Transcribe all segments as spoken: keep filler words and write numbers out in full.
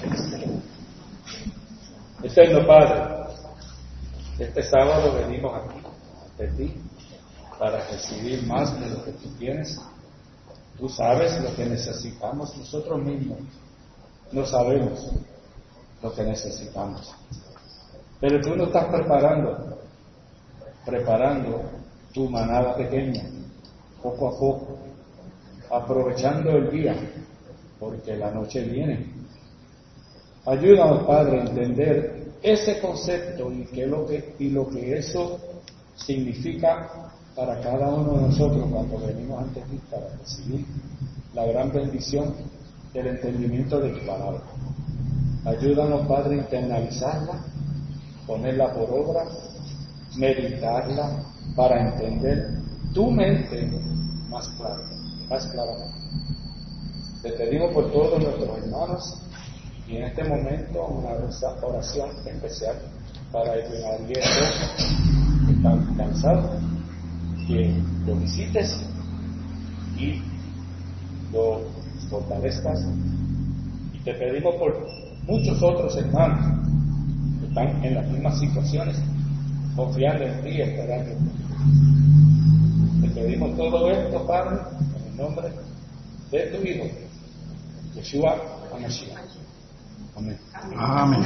Eterno Padre, este sábado venimos aquí ante ti para recibir más de lo que tú tienes. Tú sabes lo que necesitamos, nosotros mismos no sabemos lo que necesitamos. Pero tú nos estás preparando, preparando tu manada pequeña, poco a poco, aprovechando el día, porque la noche viene. Ayúdanos, Padre, a entender ese concepto y, que lo que, y lo que eso significa para cada uno de nosotros cuando venimos ante ti para recibir la gran bendición del entendimiento de tu palabra. Ayúdanos, Padre, a internalizarla, ponerla por obra, meditarla para entender tu mente más clara, más claramente. Te pedimos por todos nuestros hermanos y en este momento una oración especial para el que están cansados, que lo visites y lo fortalezcas. Y te pedimos por muchos otros hermanos que están en las mismas situaciones, confiando en ti y esperando en ti. Te pedimos todo esto, Padre, en el nombre de tu Hijo, Yeshua HaMashiach. Amén. Amén.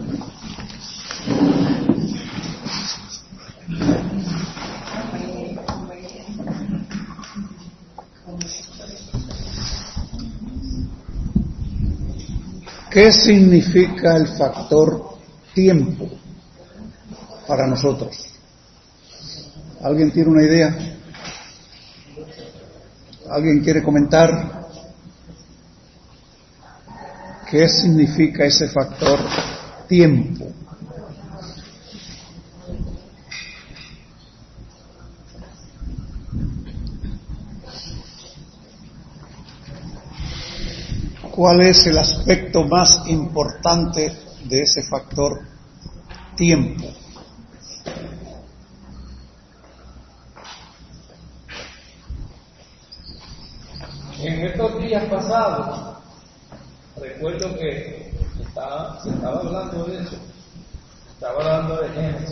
¿Qué significa el factor tiempo para nosotros? ¿Alguien tiene una idea? ¿Alguien quiere comentar? ¿Qué significa ese factor tiempo? ¿Cuál es el aspecto más importante de ese factor tiempo? En estos días pasados, recuerdo que estaba, se estaba hablando de eso, estaba hablando de Génesis,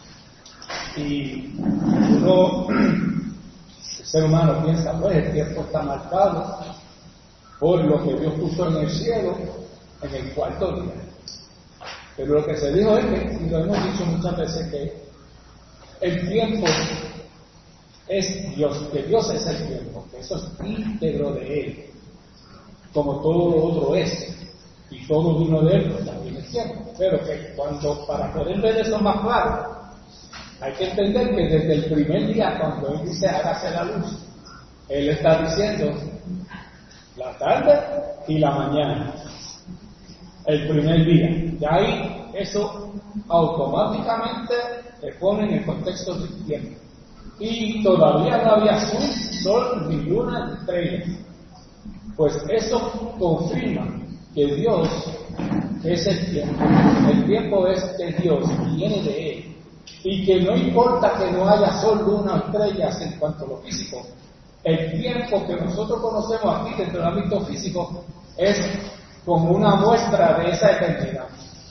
y uno, el ser humano piensa, pues el tiempo está marcado por lo que Dios puso en el cielo en el cuarto día. Pero lo que se dijo es que, y lo hemos dicho muchas veces, que el tiempo es Dios, que Dios es el tiempo, que eso es íntegro de Él, como todo lo otro es, y todo uno de Él pues, también es tiempo. Pero que cuando, para poder ver eso más claro, hay que entender que desde el primer día, cuando Él dice hágase la luz, Él está diciendo la tarde y la mañana, el primer día. Y ahí eso automáticamente te pone en el contexto del tiempo. Y todavía no había sol, sol ni luna ni estrellas. Pues eso confirma que Dios es el tiempo. El tiempo es de Dios, viene de Él. Y que no importa que no haya sol, luna o estrellas en cuanto a lo físico, el tiempo que nosotros conocemos aquí dentro del ámbito físico es como una muestra de esa eternidad.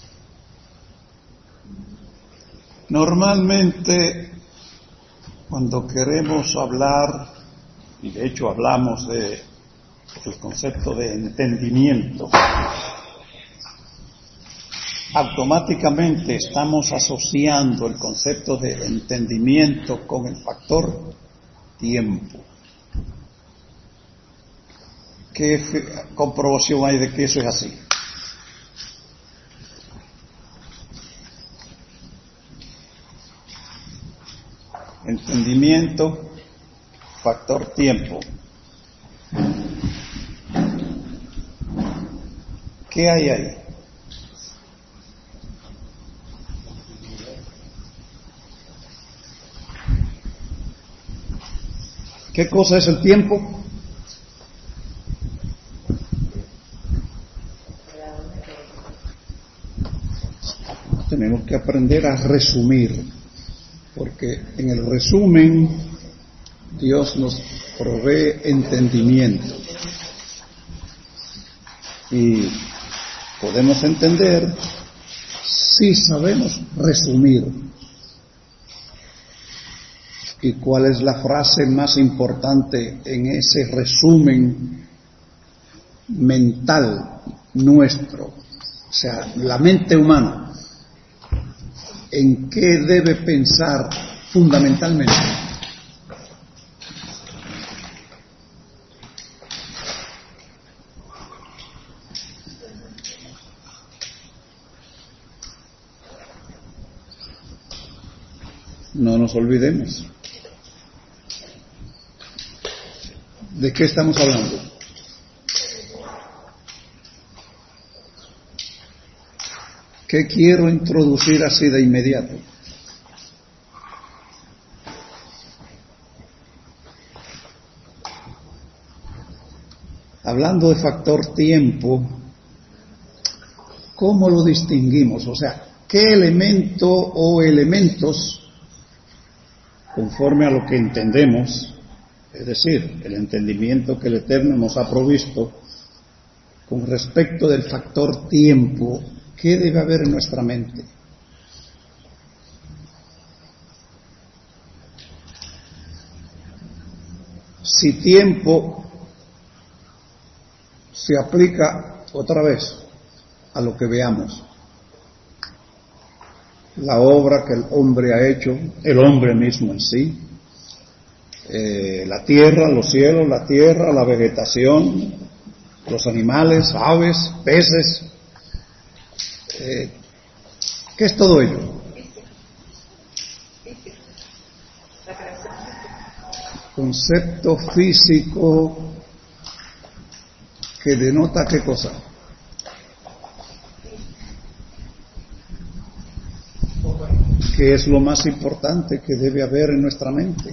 Normalmente, cuando queremos hablar, y de hecho hablamos de el concepto de entendimiento, automáticamente estamos asociando el concepto de entendimiento con el factor tiempo. ¿Qué comprobación hay de que eso es así? Entendimiento, factor tiempo. ¿Qué hay ahí? ¿Qué cosa es el tiempo? Tenemos que aprender a resumir, porque en el resumen Dios nos provee entendimiento. Y podemos entender si sabemos resumir. ¿Y cuál es la frase más importante en ese resumen mental nuestro? O sea, la mente humana, ¿en qué debe pensar fundamentalmente? No nos olvidemos. ¿De qué estamos hablando? ¿Qué quiero introducir así de inmediato? Hablando de factor tiempo, ¿cómo lo distinguimos? O sea, ¿qué elemento o elementos, conforme a lo que entendemos, es decir, el entendimiento que el Eterno nos ha provisto con respecto del factor tiempo, qué debe haber en nuestra mente? Si tiempo se aplica otra vez a lo que veamos, la obra que el hombre ha hecho, el hombre mismo en sí, eh, la tierra, los cielos, la tierra, la vegetación, los animales, aves, peces, eh, ¿qué es todo ello? Concepto físico que denota ¿qué cosa? ¿Qué es lo más importante que debe haber en nuestra mente?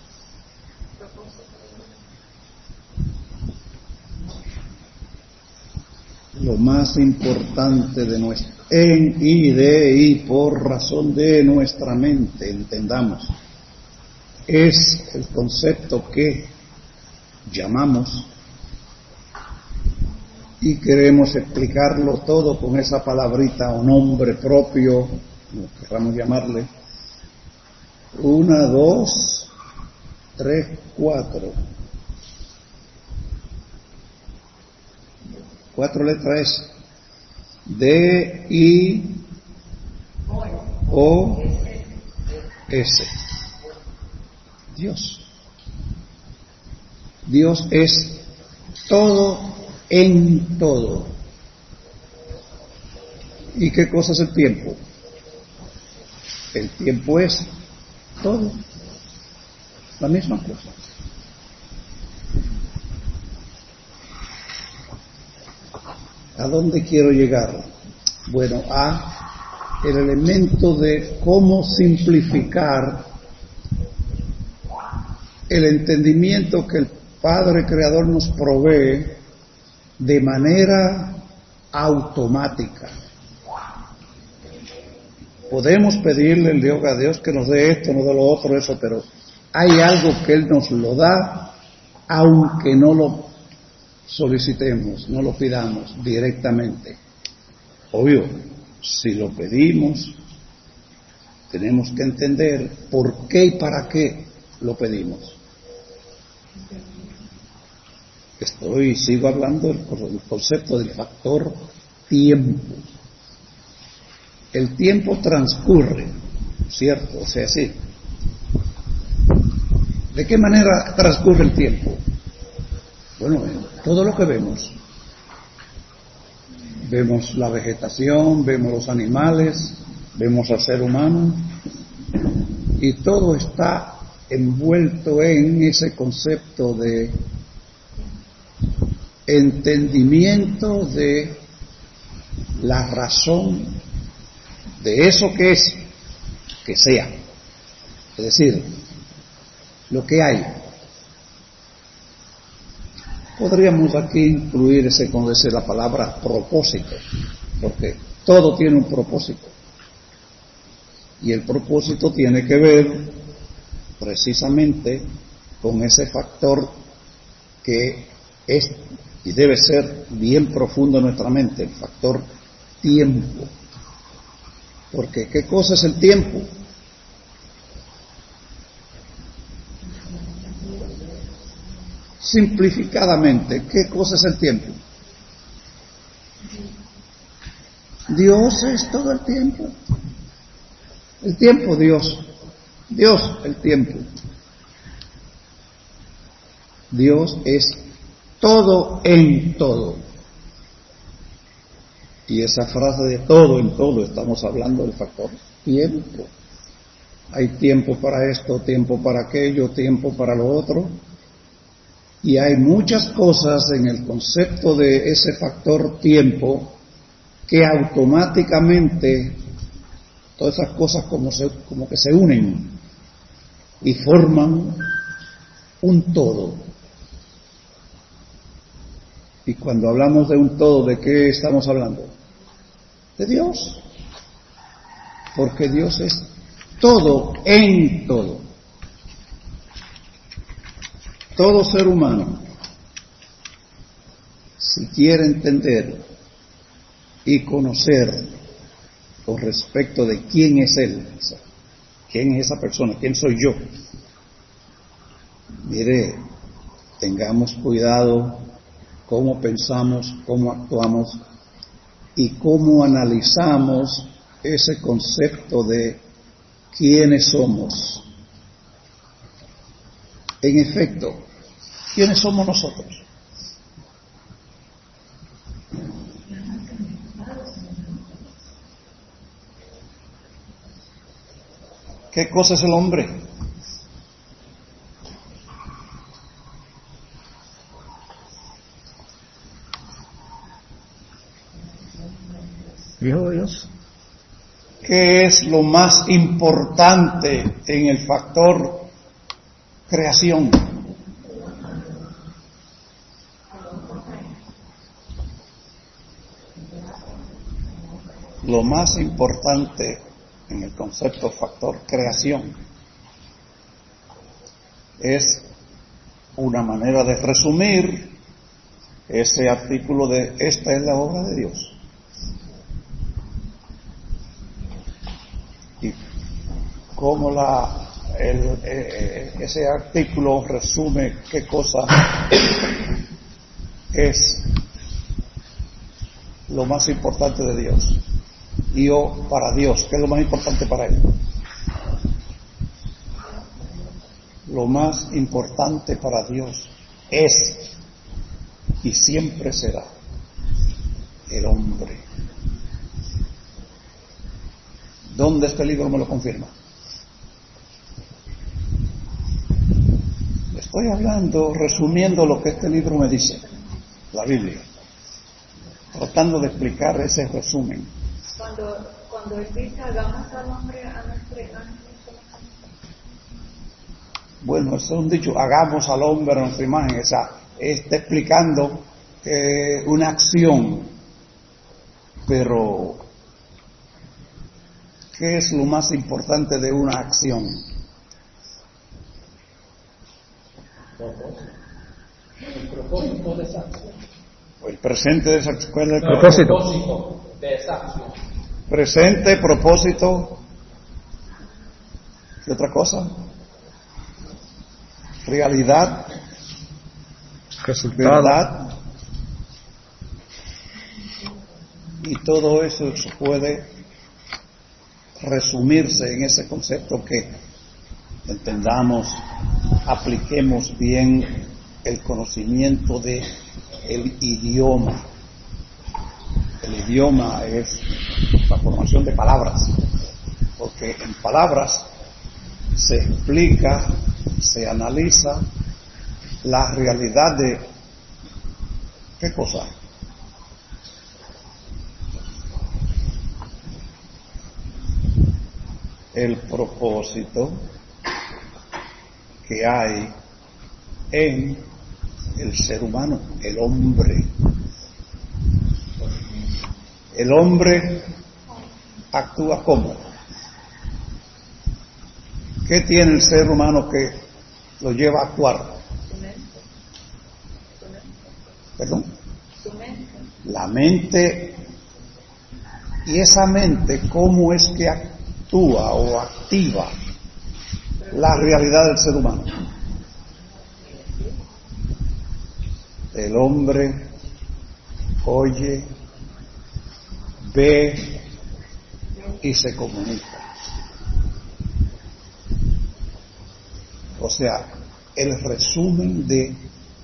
Lo más importante de nuestra, en y de y por razón de nuestra mente, entendamos, es el concepto que llamamos y queremos explicarlo todo con esa palabrita o nombre propio, como queramos llamarle. Una, dos, tres, cuatro. Cuatro letras es D, I, O, S. Dios. Dios es todo en todo. ¿Y qué cosa es el tiempo? El tiempo es todo. La misma cosa. ¿A dónde quiero llegar? Bueno, a el elemento de cómo simplificar el entendimiento que el Padre Creador nos provee de manera automática. Podemos pedirle el Dios a Dios que nos dé esto, nos dé lo otro, eso, pero hay algo que Él nos lo da, aunque no lo solicitemos, no lo pidamos directamente. Obvio, si lo pedimos, tenemos que entender por qué y para qué lo pedimos. Estoy, sigo hablando del concepto del factor tiempo. El tiempo transcurre, ¿cierto? O sea, sí. ¿De qué manera transcurre el tiempo? Bueno, todo lo que vemos. Vemos la vegetación, vemos los animales, vemos al ser humano, y todo está envuelto en ese concepto de entendimiento de la razón de eso que es, que sea. Es decir, lo que hay. Podríamos aquí incluir ese, como dice la palabra, propósito, porque todo tiene un propósito. Y el propósito tiene que ver precisamente con ese factor que es y debe ser bien profundo en nuestra mente, el factor tiempo. Porque ¿qué cosa es el tiempo? Simplificadamente, ¿qué cosa es el tiempo? Dios es todo el tiempo. El tiempo, Dios. Dios, el tiempo. Dios es todo en todo. Y esa frase de todo en todo, estamos hablando del factor tiempo. Hay tiempo para esto, tiempo para aquello, tiempo para lo otro. Y hay muchas cosas en el concepto de ese factor tiempo que automáticamente, todas esas cosas como, se, como que se unen y forman un todo. Y cuando hablamos de un todo, ¿de qué estamos hablando? De Dios. Porque Dios es todo en todo. Todo ser humano, si quiere entender y conocer con respecto de quién es Él, quién es esa persona, quién soy yo, mire, tengamos cuidado cómo pensamos, cómo actuamos y cómo analizamos ese concepto de quiénes somos. En efecto, ¿quiénes somos nosotros? ¿Qué cosa es el hombre? Hijo de Dios. ¿Qué es lo más importante en el factor creación? Lo más importante en el concepto factor creación es una manera de resumir ese artículo de esta es la obra de Dios. Y cómo la el, eh, ese artículo resume qué cosa es lo más importante de Dios. Y o para Dios, ¿qué es lo más importante para Él? Lo más importante para Dios es y siempre será el hombre. ¿Dónde este libro me lo confirma? Estoy hablando, resumiendo lo que este libro me dice, la Biblia, tratando de explicar ese resumen. Cuando, cuando él dice hagamos al hombre a nuestra imagen. Bueno, eso es un dicho, hagamos al hombre a nuestra imagen, o sea, está explicando eh, una acción, pero ¿qué es lo más importante de una acción? El propósito de esa acción. El presente de esa acción. ¿Cuál es el No, propósito? El propósito de esa acción. Presente, propósito. ¿Qué otra cosa? Realidad. Resultado. Verdad. Y todo eso puede resumirse en ese concepto que entendamos, apliquemos bien el conocimiento de el idioma. El idioma es la formación de palabras, porque en palabras se explica, se analiza la realidad de ¿qué cosa? El propósito que hay en el ser humano, el hombre. El hombre actúa como. ¿Qué tiene el ser humano que lo lleva a actuar? ¿Perdón? Su mente. La mente, y esa mente, ¿cómo es que actúa o activa la realidad del ser humano? El hombre oye, ve y se comunica. O sea, el resumen de,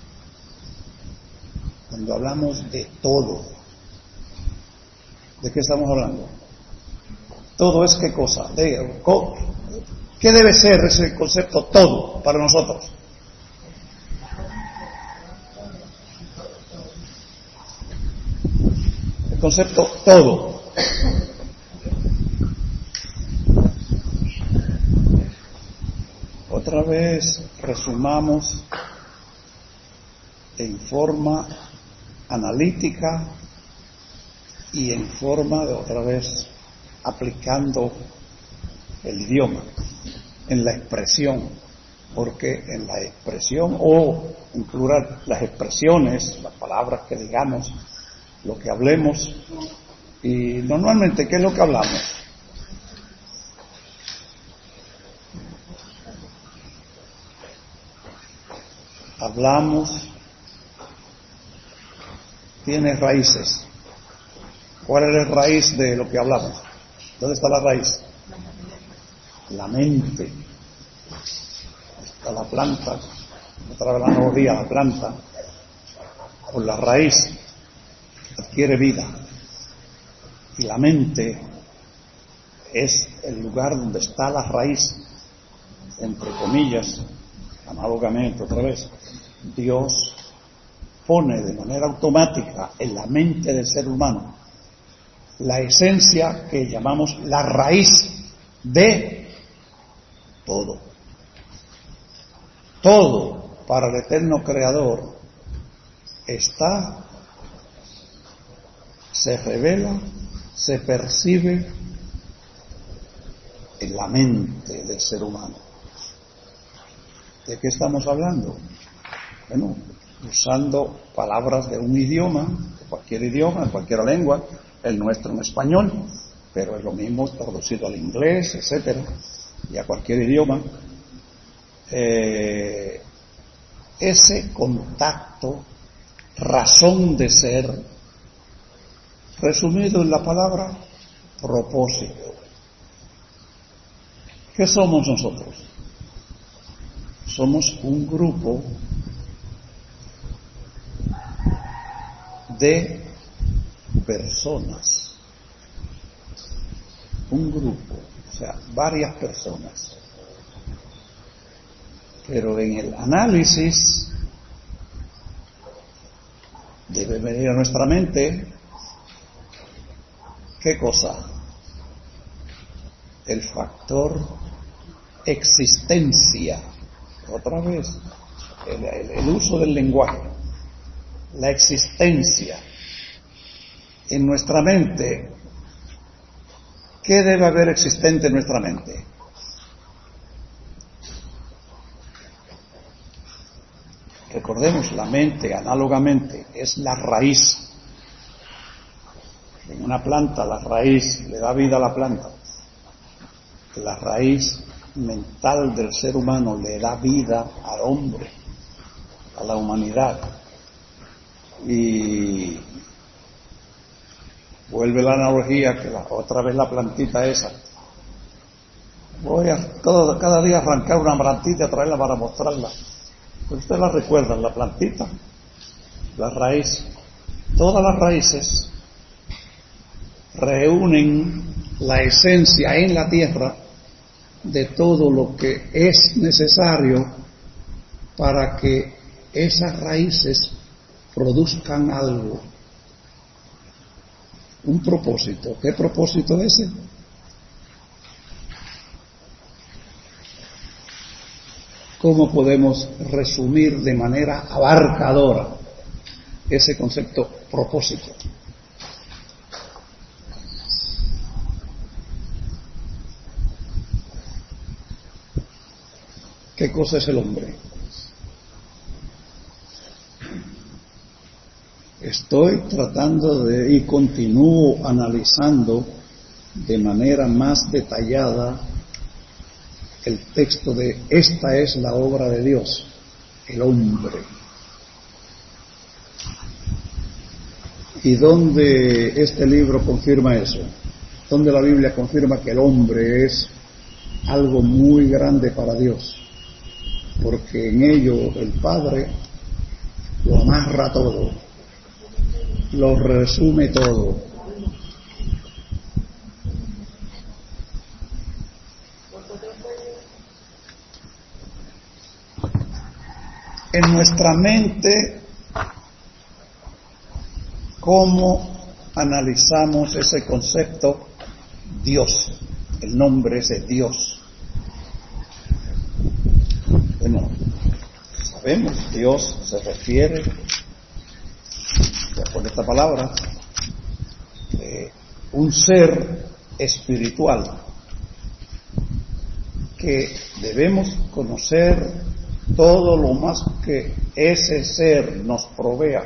cuando hablamos de todo, ¿de qué estamos hablando? Todo es qué cosa, de, ¿qué debe ser ese concepto todo para nosotros? El concepto todo. Otra vez resumamos en forma analítica y en forma de otra vez aplicando el idioma en la expresión, porque en la expresión o en plural las expresiones, las palabras que digamos, lo que hablemos, y normalmente ¿qué es lo que hablamos? Hablamos, tiene raíces. ¿Cuál es la raíz de lo que hablamos? ¿Dónde está la raíz? La mente. Está la planta, otra vez la analogía, la planta, con la raíz, adquiere vida. Y la mente es el lugar donde está la raíz, entre comillas, análogamente otra vez. Dios pone de manera automática en la mente del ser humano la esencia que llamamos la raíz de todo. Todo para el eterno Creador está, se revela, se percibe en la mente del ser humano. ¿De qué estamos hablando? Bueno, usando palabras de un idioma, de cualquier idioma, de cualquier lengua, el nuestro en español, pero es lo mismo traducido al inglés, etcétera, y a cualquier idioma. Eh, ese contacto, razón de ser, resumido en la palabra propósito. ¿Qué somos nosotros? Somos un grupo de personas, un grupo, o sea, varias personas. Pero en el análisis debe venir a nuestra mente, ¿qué cosa? El factor existencia. Otra vez, el, el, el uso del lenguaje, la existencia. En nuestra mente, ¿qué debe haber existente en nuestra mente? Recordemos, la mente, análogamente, es la raíz. En una planta, la raíz le da vida a la planta. La raíz mental del ser humano le da vida al hombre, a la humanidad. Y vuelve la analogía, que la, otra vez la plantita esa. Voy a todo, cada día arrancar una plantita y traerla para mostrarla. Pues ustedes la recuerdan, la plantita, la raíz. Todas las raíces reúnen la esencia en la tierra de todo lo que es necesario para que esas raíces produzcan algo, un propósito. ¿Qué propósito es ese? ¿Cómo podemos resumir de manera abarcadora ese concepto propósito? ¿Qué cosa es el hombre? estoy tratando de y continúo analizando de manera más detallada el texto de esta es la obra de Dios, el hombre. ¿Y dónde este libro confirma eso? ¿Dónde la Biblia confirma que el hombre es algo muy grande para Dios? Porque en ello el Padre lo amarra todo, lo resume todo. En nuestra mente, ¿cómo analizamos ese concepto Dios? El nombre ese Dios. Bueno, sabemos, Dios se refiere, con esta palabra, eh, un ser espiritual que debemos conocer todo lo más que ese ser nos provea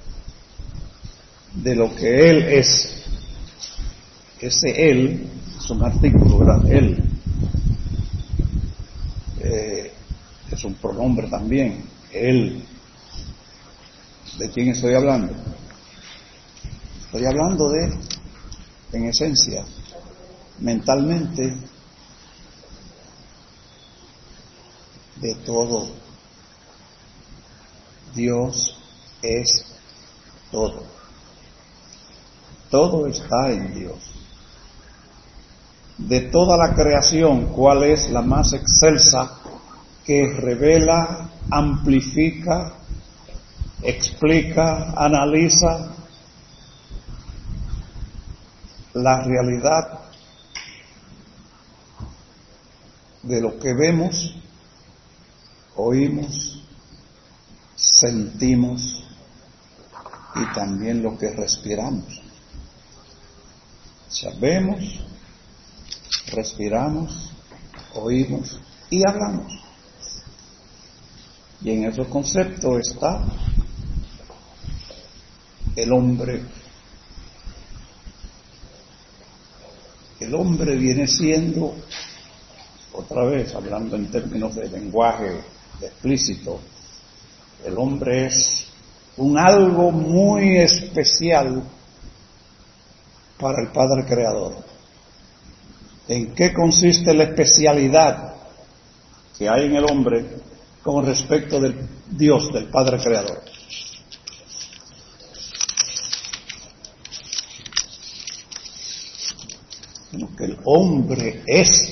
de lo que Él es. Ese Él es un artículo, ¿verdad? Él eh, es un pronombre también. Él. ¿De quién estoy hablando? Estoy hablando de, en esencia, mentalmente, de todo. Dios es todo. Todo está en Dios. De toda la creación, ¿cuál es la más excelsa que revela, amplifica, explica, analiza la realidad de lo que vemos, oímos, sentimos y también lo que respiramos? Sabemos, respiramos, oímos y hablamos. Y en esos conceptos está el hombre. El hombre viene siendo, otra vez hablando en términos de lenguaje explícito, el hombre es un algo muy especial para el Padre Creador. ¿En qué consiste la especialidad que hay en el hombre con respecto del Dios, del Padre Creador? Bueno, que el hombre es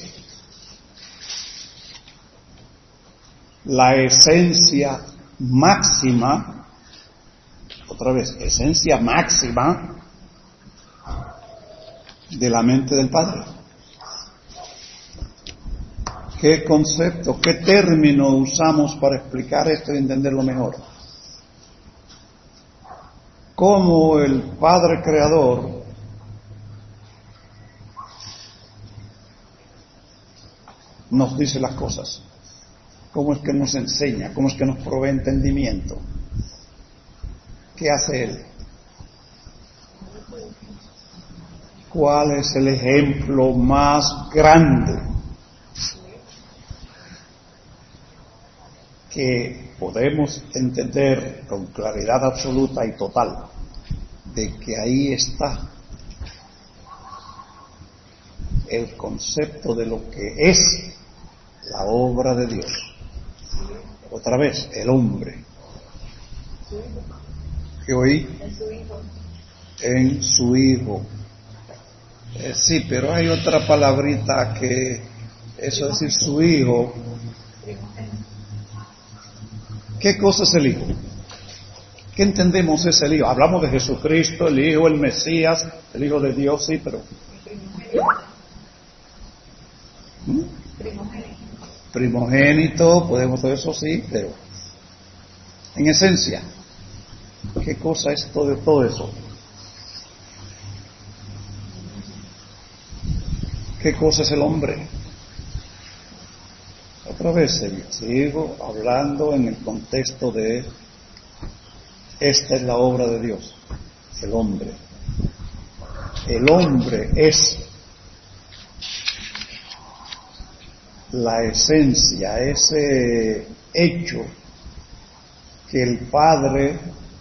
la esencia máxima, otra vez, esencia máxima de la mente del Padre. ¿Qué concepto, qué término usamos para explicar esto y entenderlo mejor? ¿Cómo el Padre Creador nos dice las cosas? ¿Cómo es que nos enseña? ¿Cómo es que nos provee entendimiento? ¿Qué hace Él? ¿Cuál es el ejemplo más grande que podemos entender con claridad absoluta y total de que ahí está el concepto de lo que es la obra de Dios? Otra vez, el hombre. ¿Qué oí? En su Hijo. En su Hijo. Eh, sí, pero hay otra palabrita que, eso es decir, su Hijo. ¿Qué cosa es el Hijo? ¿Qué entendemos es el Hijo? Hablamos de Jesucristo, el Hijo, el Mesías, el Hijo de Dios, sí, pero... ¿Mm? Primogénito. Primogénito, podemos todo eso, sí, pero... En esencia, ¿qué cosa es todo, todo eso? ¿Qué cosa es el hombre? Otra vez sigo hablando en el contexto de Esta es la obra de Dios, el hombre. El hombre es la esencia, ese hecho que el Padre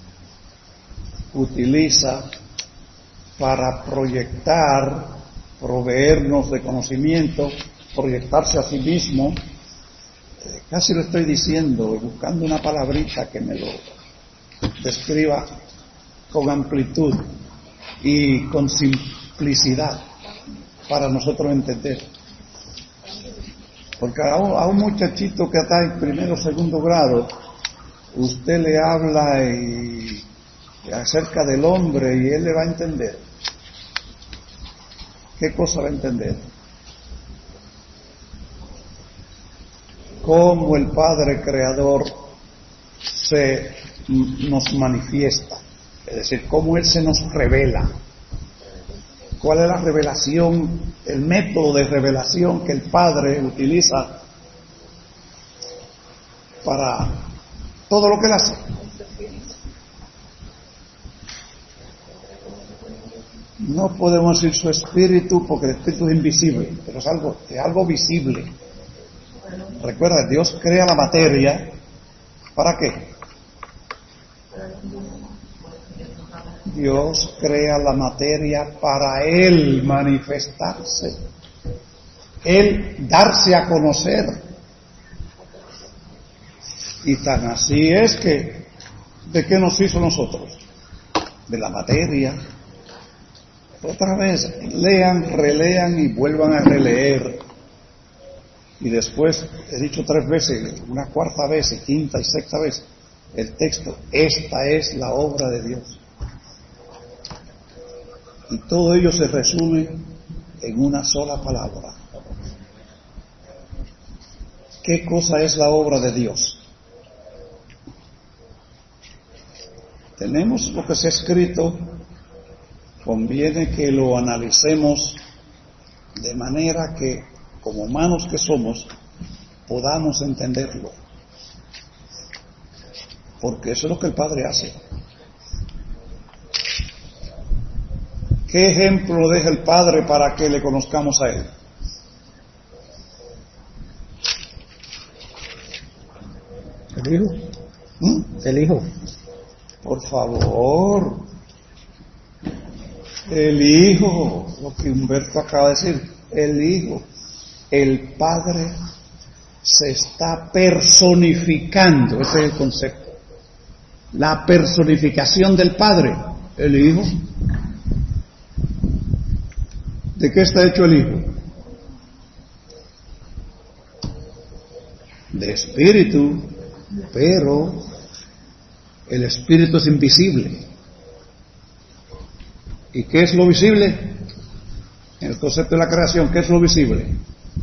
utiliza para proyectar, proveernos de conocimiento, proyectarse a sí mismo. Eh, casi lo estoy diciendo, buscando una palabrita que me lo describa con amplitud y con simplicidad para nosotros entender. Porque a un, a un muchachito que está en primero o segundo grado, usted le habla y, y acerca del hombre y él le va a entender. ¿Qué cosa va a entender? Cómo el Padre Creador se nos manifiesta, es decir, cómo Él se nos revela. ¿Cuál es la revelación, el método de revelación que el Padre utiliza para todo lo que Él hace? No podemos decir su espíritu porque el espíritu es invisible, pero es algo, es algo visible. Recuerda, Dios crea la materia, ¿para qué? Dios crea la materia para Él manifestarse, Él darse a conocer. Y tan así es que, ¿de qué nos hizo nosotros? De la materia. Otra vez, lean, relean y vuelvan a releer. Y después, he dicho tres veces, una cuarta vez, y quinta y sexta vez, el texto, esta es la obra de Dios. Y todo ello se resume en una sola palabra. ¿Qué cosa es la obra de Dios? Tenemos lo que se ha escrito, conviene que lo analicemos de manera que, como humanos que somos, podamos entenderlo. Porque eso es lo que el Padre hace. ¿Qué ejemplo deja el Padre para que le conozcamos a Él? El Hijo. ¿Mm? El Hijo. Por favor. El Hijo. Lo que Humberto acaba de decir. El Hijo. El Padre se está personificando. Ese es el concepto. La personificación del Padre. El Hijo. ¿De qué está hecho el Hijo? De espíritu, pero el espíritu es invisible. ¿Y qué es lo visible? En el concepto de la creación, ¿qué es lo visible?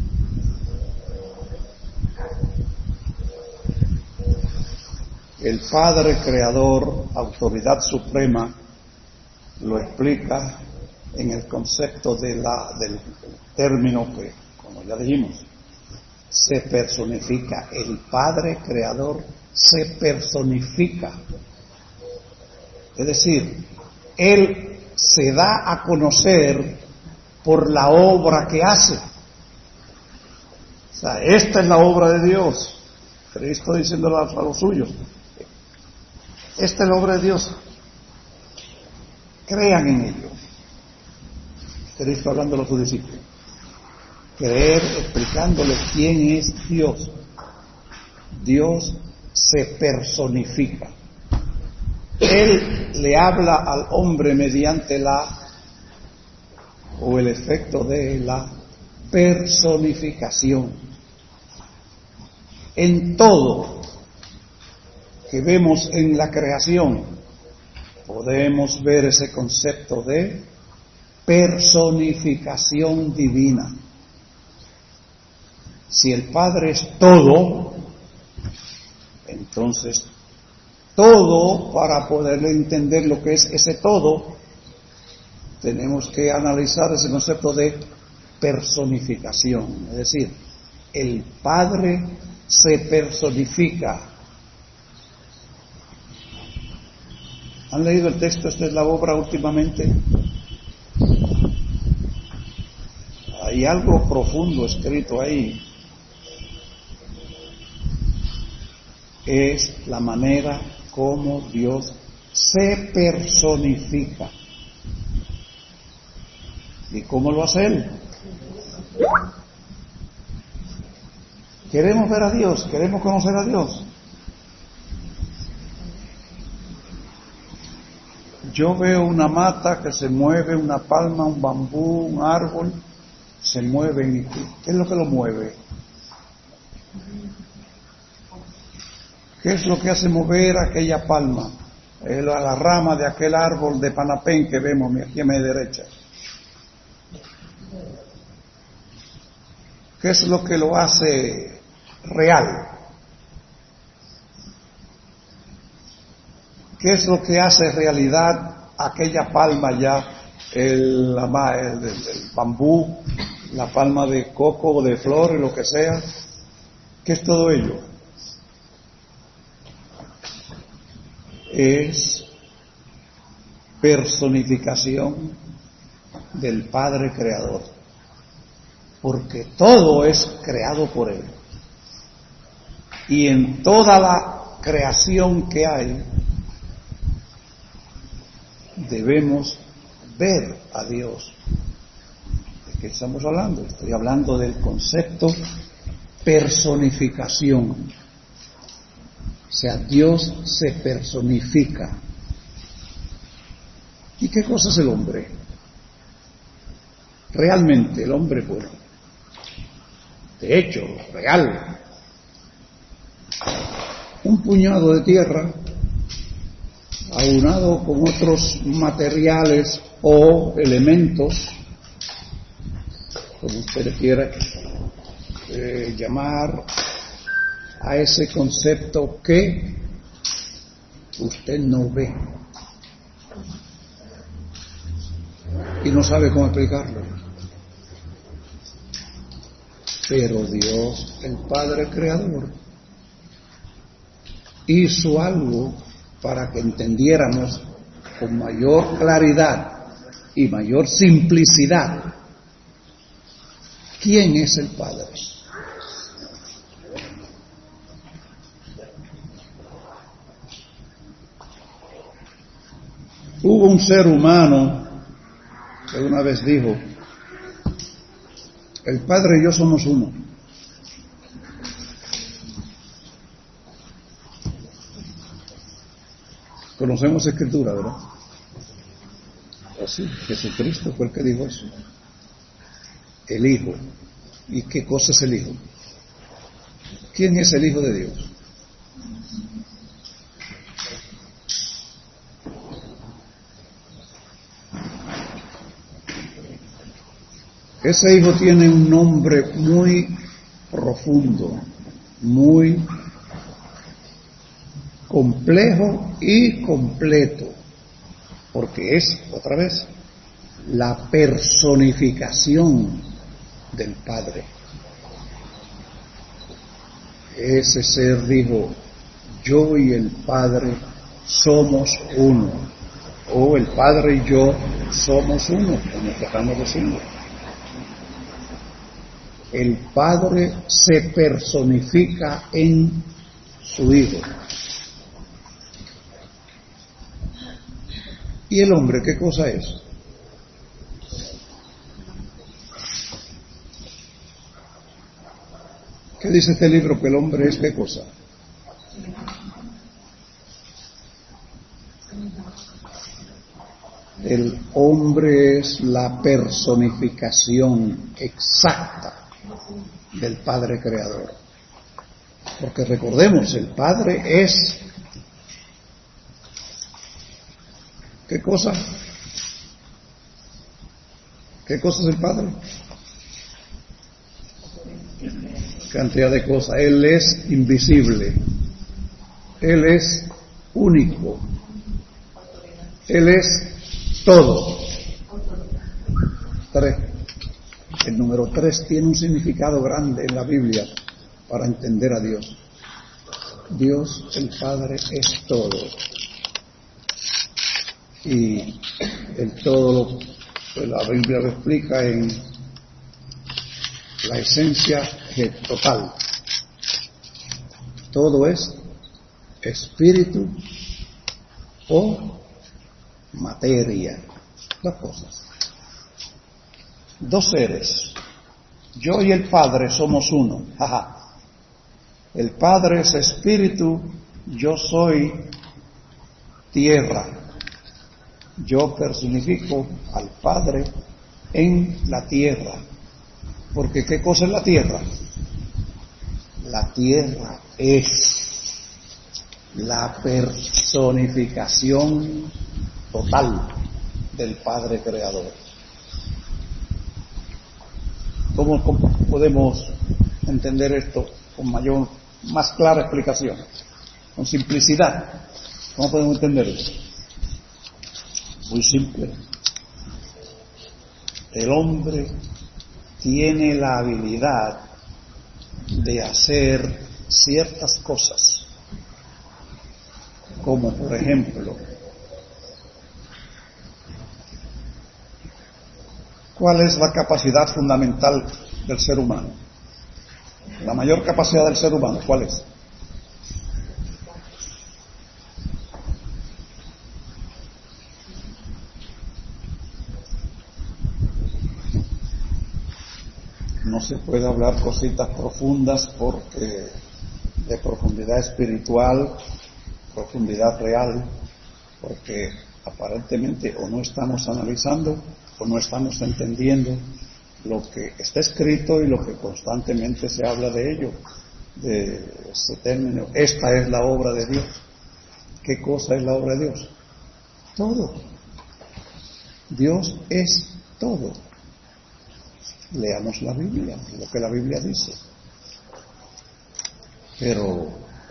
El Padre Creador, autoridad suprema, lo explica en el concepto de la, del término que, como ya dijimos, se personifica. El Padre Creador se personifica. Es decir, Él se da a conocer por la obra que hace. O sea, esta es la obra de Dios. Cristo diciéndolo a los suyos. Esta es la obra de Dios. Crean en ello. Cristo hablando a los discípulos. Creer, explicándole quién es Dios. Dios se personifica. Él le habla al hombre mediante la o el efecto de la personificación. En todo que vemos en la creación podemos ver ese concepto de personificación divina. Si el Padre es todo, entonces todo, para poder entender lo que es ese todo, tenemos que analizar ese concepto de personificación. Es decir, el Padre se personifica. ¿Han leído el texto? Esta es la obra últimamente. Hay algo profundo escrito ahí. Es la manera como Dios se personifica. ¿Y cómo lo hace Él? Queremos ver a Dios, queremos conocer a Dios. Yo veo una mata que se mueve, una palma, un bambú, un árbol, se mueven. ¿Qué es lo que lo mueve? ¿Qué es lo que hace mover aquella palma? Eh, la, la rama de aquel árbol de panapén que vemos aquí a mi derecha. ¿Qué es lo que lo hace real? ¿Qué es lo que hace realidad aquella palma ya, el, la, el, el, el bambú, la palma de coco o de flor, lo que sea? ¿Qué es todo ello? Es personificación del Padre Creador, porque todo es creado por Él. Y en toda la creación que hay, debemos ver a Dios. ¿De qué estamos hablando? Estoy hablando del concepto personificación. O sea, Dios se personifica. ¿Y qué cosa es el hombre? Realmente el hombre, bueno, de hecho, real, un puñado de tierra aunado con otros materiales o elementos, como usted quiera eh, llamar a ese concepto que usted no ve y no sabe cómo explicarlo. Pero Dios, el Padre Creador, hizo algo para que entendiéramos con mayor claridad y mayor simplicidad quién es el Padre. Hubo un ser humano que una vez dijo: el Padre y yo somos uno. Conocemos Escritura, ¿verdad? Así, Jesucristo fue el que dijo eso. El Hijo. ¿Y qué cosa es el Hijo? ¿Quién es el Hijo de Dios? Ese Hijo tiene un nombre muy profundo, muy complejo y completo, porque es, otra vez, la personificación del Padre. Ese ser dijo: yo y el Padre somos uno, o el Padre y yo somos uno, como tratamos de decirlo. El Padre se personifica en su Hijo. ¿Y el hombre qué cosa es? ¿Qué dice este libro? Que el hombre es qué cosa. El hombre es la personificación exacta del Padre Creador. Porque recordemos, el Padre es ¿qué cosa? ¿Qué cosa es el Padre? Cantidad de cosas. Él es invisible. Él es único. Él es todo. Tres. El número tres tiene un significado grande en la Biblia para entender a Dios. Dios, el Padre, es todo. y en todo lo que la Biblia lo explica en la esencia total. Todo es espíritu o materia. Dos cosas. Dos seres. Yo y el Padre somos uno. Jaja. El Padre es espíritu, yo soy tierra. Yo personifico al Padre en la tierra. Porque ¿qué cosa es la tierra? La tierra es la personificación total del Padre Creador. ¿Cómo, cómo podemos entender esto con mayor, más clara explicación? Con simplicidad. ¿Cómo podemos entender esto? Muy simple. El hombre tiene la habilidad de hacer ciertas cosas, como por ejemplo, ¿cuál es la capacidad fundamental del ser humano? La mayor capacidad del ser humano, ¿cuál es? No se puede hablar cositas profundas porque de profundidad espiritual, profundidad real, porque aparentemente o no estamos analizando o no estamos entendiendo lo que está escrito y lo que constantemente se habla de ello, de ese término. Esta es la obra de Dios. ¿Qué cosa es la obra de Dios? Todo. Dios es todo. Leamos la Biblia, lo que la Biblia dice. Pero,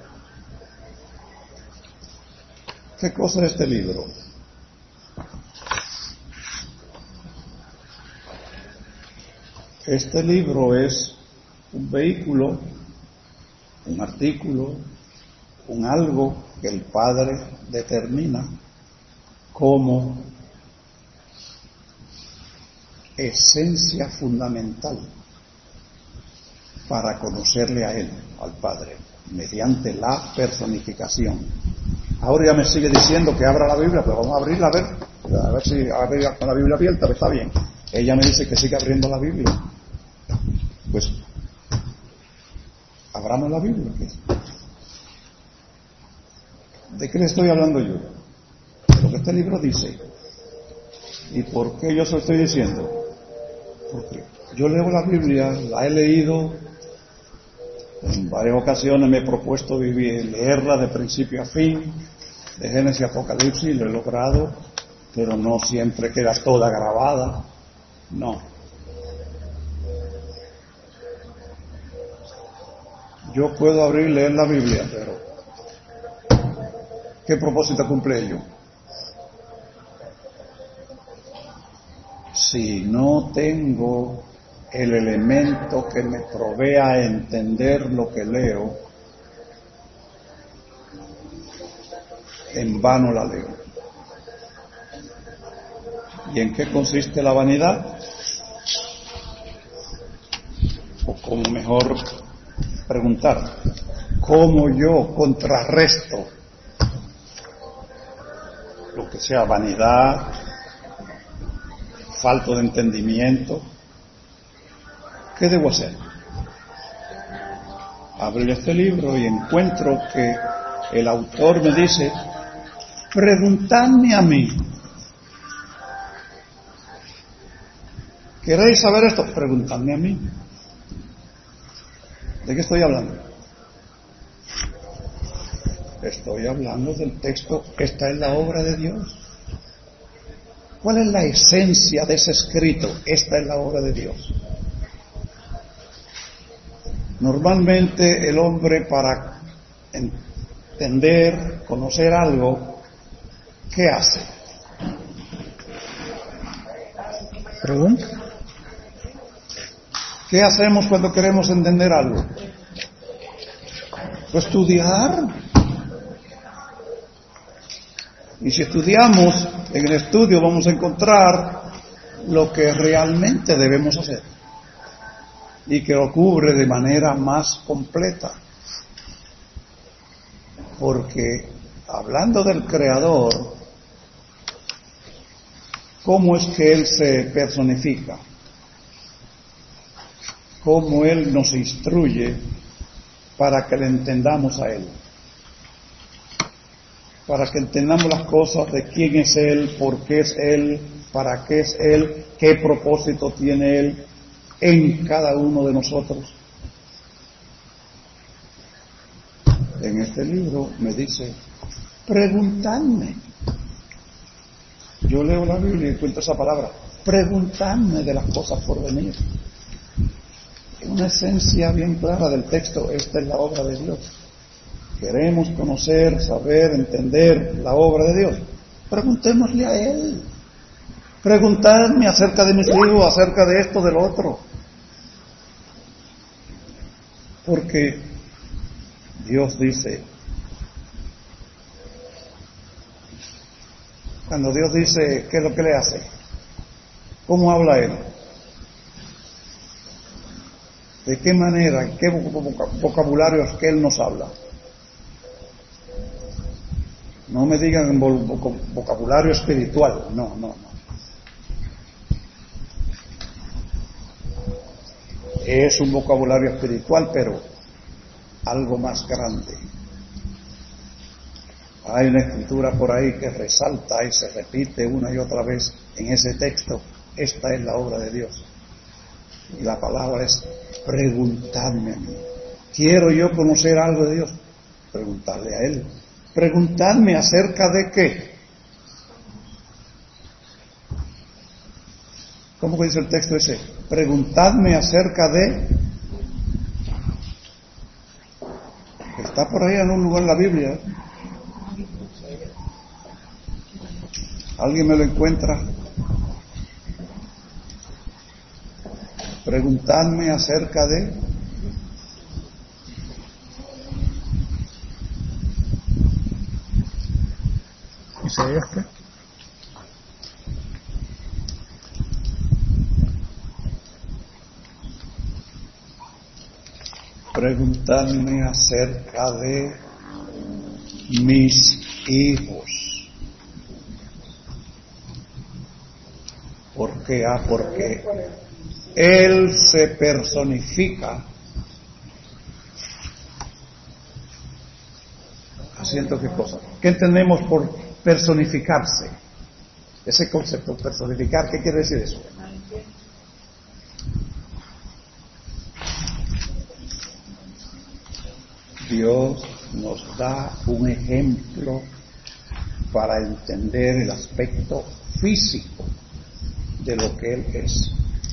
¿qué cosa es este libro? Este libro es un vehículo, un artículo, un algo que el Padre determina como esencia fundamental para conocerle a Él, al Padre, mediante la personificación. Ahora ya me sigue diciendo que abra la Biblia, pero vamos a abrirla a ver, a ver si abre con la Biblia abierta, pero está bien. Ella me dice que sigue abriendo la Biblia. Pues, abramos la Biblia. ¿De qué le estoy hablando yo? De lo que este libro dice. ¿Y por qué yo se lo estoy diciendo? Porque yo leo la Biblia, la he leído, en varias ocasiones me he propuesto vivir, leerla de principio a fin, de Génesis a Apocalipsis, lo he logrado, pero no siempre queda toda grabada, no. Yo puedo abrir y leer la Biblia, pero ¿qué propósito cumple ello? Si no tengo el elemento que me provea a entender lo que leo, en vano la leo. ¿Y en qué consiste la vanidad? O como mejor preguntar, ¿cómo yo contrarresto lo que sea vanidad, falto de entendimiento? ¿Qué debo hacer? Abrir este libro y encuentro que el autor me dice, preguntadme a mí. ¿Queréis saber esto? Preguntadme a mí. ¿De qué estoy hablando? Estoy hablando del texto, esta es la obra de Dios. ¿Cuál es la esencia de ese escrito? Esta es la obra de Dios. Normalmente el hombre, para entender, conocer algo, ¿qué hace? Pregunta. ¿Qué hacemos cuando queremos entender algo? Estudiar. Y si estudiamos, en el estudio vamos a encontrar lo que realmente debemos hacer y que lo cubre de manera más completa. Porque hablando del Creador, ¿cómo es que Él se personifica? ¿Cómo Él nos instruye para que le entendamos a Él? Para que entendamos las cosas de quién es Él, por qué es Él, para qué es Él, qué propósito tiene Él en cada uno de nosotros. En este libro me dice, preguntadme. Yo leo la Biblia y encuentro esa palabra, preguntadme de las cosas por venir. Una esencia bien clara del texto, esta es la obra de Dios. Queremos conocer, saber, entender la obra de Dios. Preguntémosle a Él. Preguntadme acerca de mis hijos, acerca de esto, del otro. Porque Dios dice, cuando Dios dice, ¿qué es lo que le hace? ¿Cómo habla Él? ¿De qué manera, qué vocabulario es que Él nos habla? No me digan vocabulario espiritual, no, no, no. Es un vocabulario espiritual, pero algo más grande. Hay una escritura por ahí que resalta y se repite una y otra vez en ese texto. Esta es la obra de Dios. Y la palabra es preguntadme a mí. ¿Quiero yo conocer algo de Dios? Preguntarle a Él. Preguntadme acerca de qué. ¿Cómo que dice el texto ese? Preguntadme acerca de... Está por ahí en un lugar en la Biblia. ¿Alguien me lo encuentra? Preguntadme acerca de... ¿Isaías qué? Preguntadme acerca de mis hijos. ¿Por qué? Ah, porque Él se personifica haciendo qué cosa. ¿Qué entendemos por personificarse? Ese concepto, personificar, ¿qué quiere decir eso? Dios nos da un ejemplo para entender el aspecto físico de lo que Él es.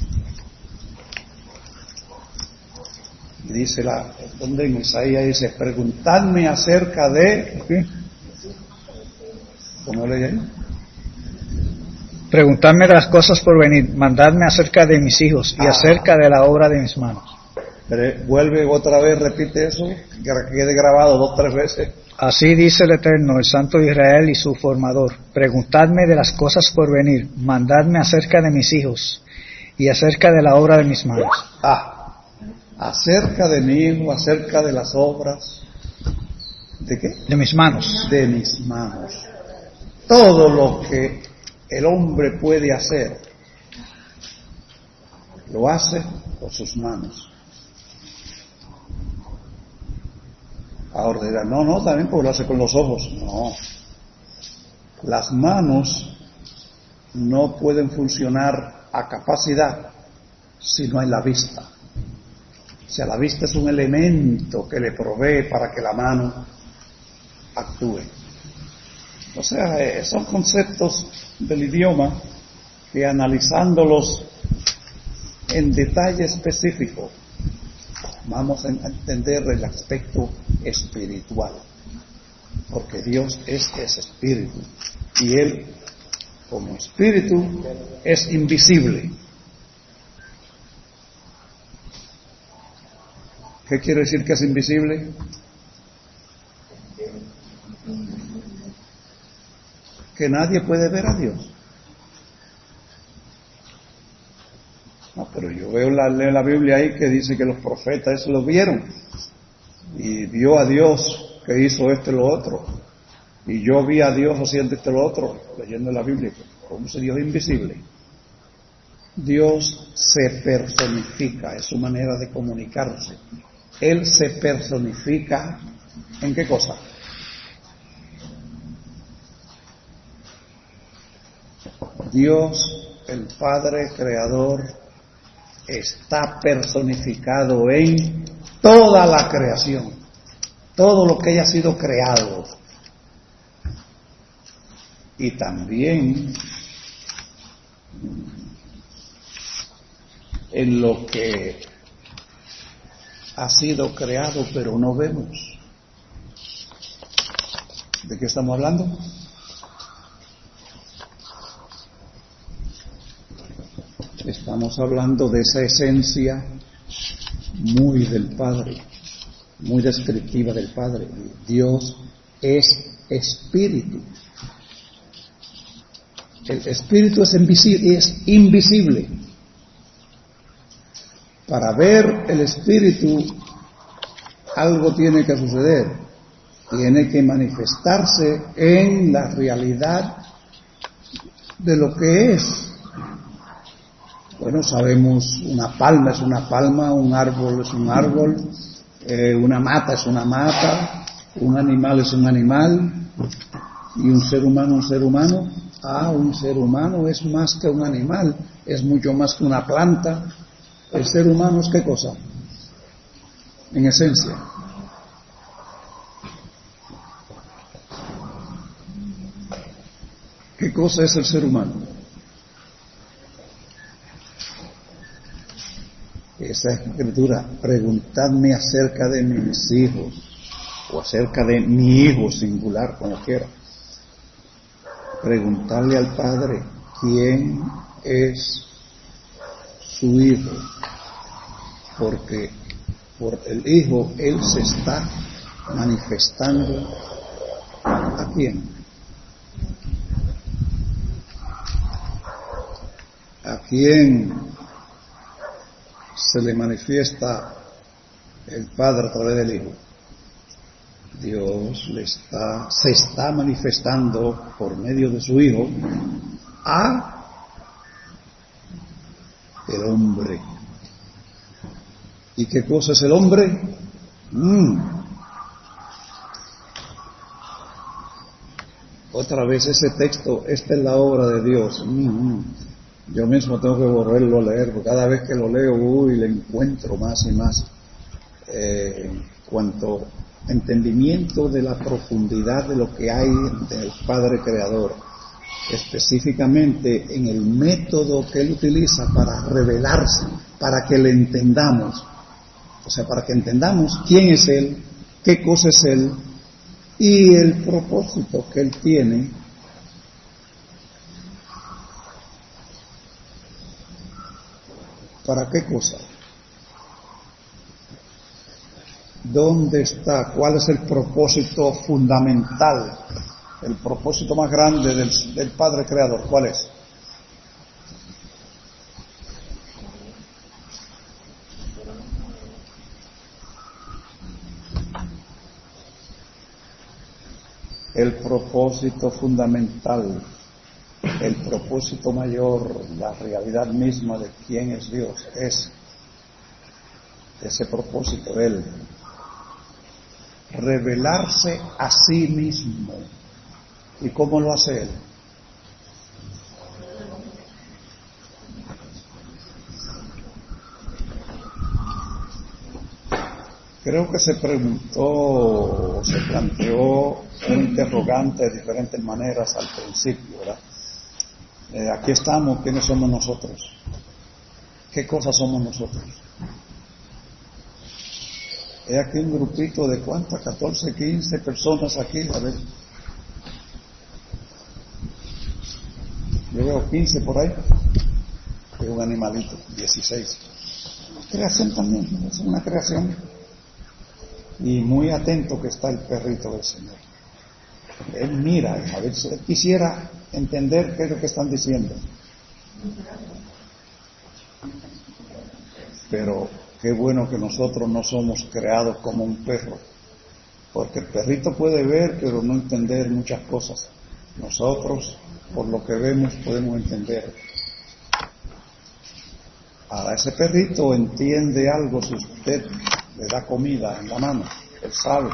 Y dice la, donde en Isaías dice, preguntadme acerca de, ¿qué? ¿Cómo le llaman? Preguntadme las cosas por venir, mandadme acerca de mis hijos y ah. acerca de la obra de mis manos. Pero vuelve otra vez, repite eso, que quede grabado dos, tres veces. Así dice el Eterno, el Santo de Israel y su formador. Preguntadme de las cosas por venir, mandadme acerca de mis hijos y acerca de la obra de mis manos. Ah, acerca de mi hijo, acerca de las obras. ¿De qué? De mis manos. De mis manos. Todo lo que el hombre puede hacer, lo hace con sus manos. Ahora dirán, no, no, también porque lo hace con los ojos. No. Las manos no pueden funcionar a capacidad si no hay la vista. O sea, la vista es un elemento que le provee para que la mano actúe. O sea, son conceptos del idioma que analizándolos en detalle específico, vamos a entender el aspecto espiritual, porque Dios es ese espíritu y Él como espíritu es invisible. ¿Qué quiere decir que es invisible? que nadie puede ver a Dios. No, pero yo veo la, leo la Biblia ahí que dice que los profetas eso lo vieron y vio a Dios que hizo esto y lo otro, y yo vi a Dios haciendo esto y lo otro, leyendo la Biblia. ¿Cómo ese Dios invisible? Dios se personifica, es su manera de comunicarse. Él se personifica ¿en qué cosa? Dios, el Padre Creador, está personificado en toda la creación, todo lo que haya sido creado, y también en lo que ha sido creado pero no vemos. ¿De qué estamos hablando? Estamos hablando de esa esencia muy del Padre, muy descriptiva del Padre. Dios es espíritu. El espíritu es invisible, es invisible. Para ver el espíritu, algo tiene que suceder. Tiene que manifestarse en la realidad de lo que es. Bueno, sabemos, una palma es una palma, un árbol es un árbol, eh, una mata es una mata, un animal es un animal, y un ser humano un ser humano. Ah, un ser humano es más que un animal, es mucho más que una planta. El ser humano es ¿qué cosa? En esencia. ¿Qué cosa es el ser humano? Esa escritura, preguntadme acerca de mis hijos, o acerca de mi hijo singular, como quiera. Preguntarle al Padre quién es su hijo, porque por el hijo él se está manifestando. ¿A quién? ¿A quién se le manifiesta el Padre a través del Hijo? Dios le está, se está manifestando por medio de su Hijo a el hombre. ¿Y qué cosa es el hombre? Mm. Otra vez ese texto, esta es la obra de Dios. Mm. Yo mismo tengo que volverlo a leer, porque cada vez que lo leo, uy, le encuentro más y más eh, cuanto entendimiento de la profundidad de lo que hay del Padre Creador, específicamente en el método que Él utiliza para revelarse, para que le entendamos, o sea, para que entendamos quién es Él, qué cosa es Él y el propósito que Él tiene. ¿Para qué cosa? ¿Dónde está? ¿Cuál es el propósito fundamental? El propósito más grande del, del Padre Creador, ¿cuál es? El propósito fundamental, el propósito mayor, la realidad misma de quién es Dios, es ese propósito, Él revelarse a sí mismo. ¿Y cómo lo hace Él? Creo que se preguntó o se planteó un interrogante de diferentes maneras al principio, ¿verdad? Eh, aquí estamos, ¿quiénes somos nosotros? ¿Qué cosas somos nosotros? Hay aquí un grupito de ¿cuántas? catorce, quince personas aquí, a ver. Yo veo quince por ahí. Es un animalito, dieciséis. Creación también, es una creación. Y muy atento que está el perrito del Señor. Él mira, a ver si él quisiera entender qué es lo que están diciendo. Pero qué bueno que nosotros no somos creados como un perro, porque el perrito puede ver pero no entender muchas cosas. Nosotros, por lo que vemos, podemos entender. Ahora, ese perrito entiende algo si usted le da comida en la mano. Él sabe.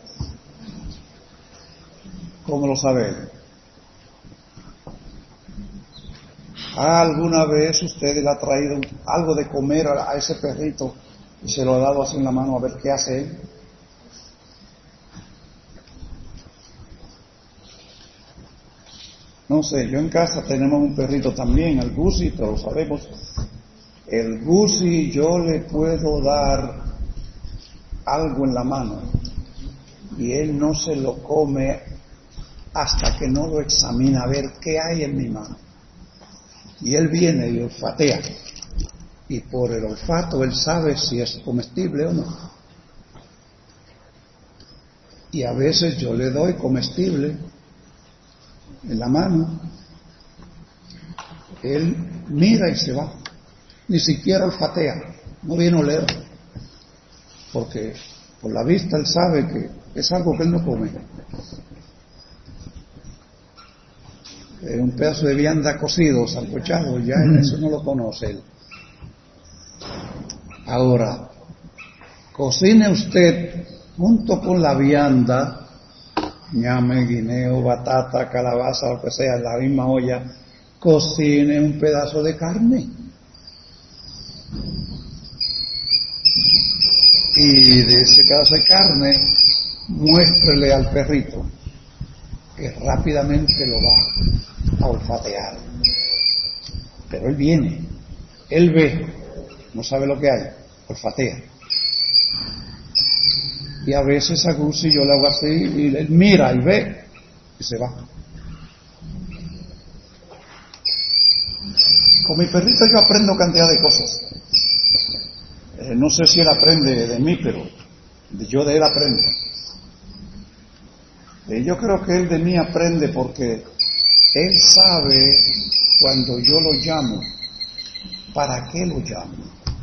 ¿Cómo lo sabe él? ¿Alguna vez usted le ha traído algo de comer a, a ese perrito y se lo ha dado así en la mano a ver qué hace él? No sé, yo en casa tenemos un perrito también, el Gussie, pero lo sabemos. El Gussie yo le puedo dar algo en la mano y él no se lo come hasta que no lo examina a ver qué hay en mi mano. Y él viene y olfatea, y por el olfato él sabe si es comestible o no. Y a veces yo le doy comestible en la mano, él mira y se va, ni siquiera olfatea, no viene a oler, porque por la vista él sabe que es algo que él no come. Eh, un pedazo de vianda cocido, sancochado, ya eso no lo conoce él. Ahora, cocine usted junto con la vianda, ñame, guineo, batata, calabaza, lo que sea, en la misma olla, cocine un pedazo de carne. Y de ese pedazo de carne, muéstrele al perrito que rápidamente lo va a olfatear. Pero él viene, él ve, no sabe lo que hay, olfatea. Y a veces a Gussie yo le hago así y él mira y ve y se va. Con mi perrito yo aprendo cantidad de cosas. Eh, no sé si él aprende de mí, pero yo de él aprendo. Eh, yo creo que él de mí aprende porque él sabe cuando yo lo llamo, para qué lo llamo.